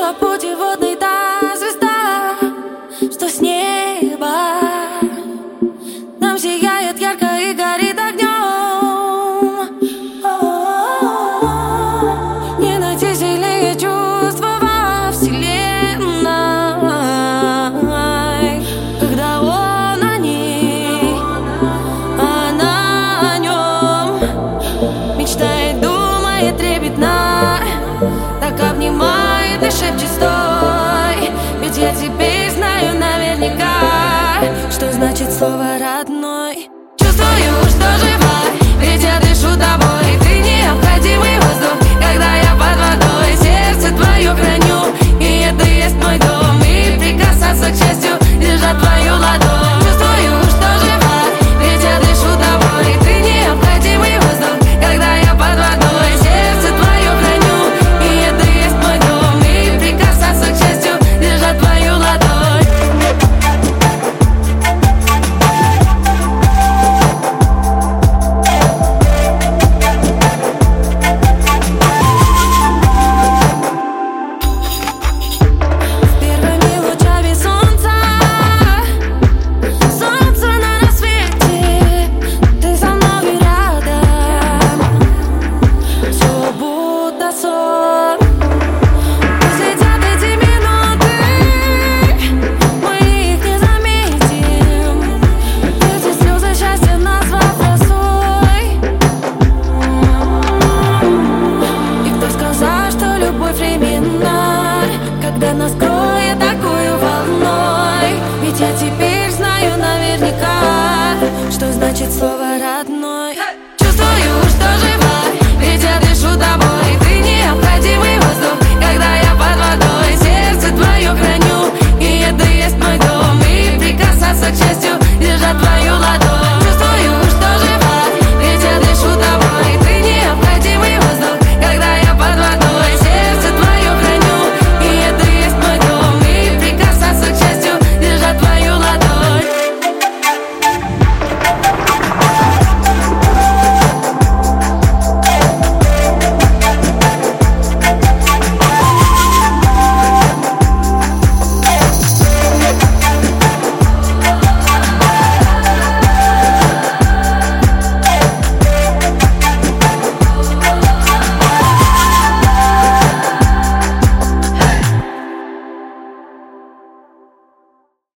Нашла путеводный та звезда, что с неба нам сияет ярко и горит огнем. Не найти сильнее чувства во вселенной, когда он о ней, она о нем мечтает, думает трепетно, так обнимает и шепчет: стой, ведь я теперь знаю наверняка, что значит слово родной. Чувствую, что жива, ведь я дышу тобой.